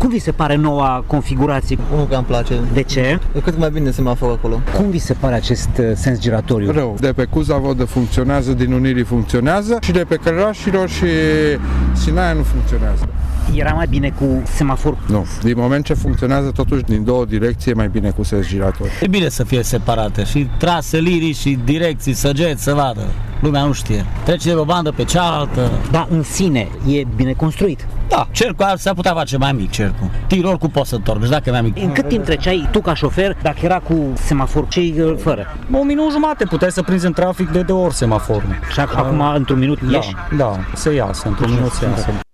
Cum vi se pare noua configurație? Nu că îmi place. De ce? E cât mai bine semafor acolo. Cum vi se pare acest sens giratoriu? Rău. De pe Cuza-Vodă funcționează, din Unirii funcționează și de pe Cărărașilor și Sinaia nu funcționează. Era mai bine cu semafor? Nu. Din moment ce funcționează totuși din două direcții, e mai bine cu sens giratoriu. E bine să fie separate și trase lirii și direcții, săgeți, să vadă. Lumea nu știe. Trece de o bandă pe cealaltă. Da, în sine e bine construit. Da, cercul s-ar putea face mai mic, cercul. Tirul cu poți să întorci, dacă e mai mic. În cât timp treceai tu ca șofer dacă era cu semafor, cei fără? O minut jumate puteai să prinzi în trafic de ori semaforul. Și acum într-un minut ieși? Da, se iasă, într-un minut se iasă.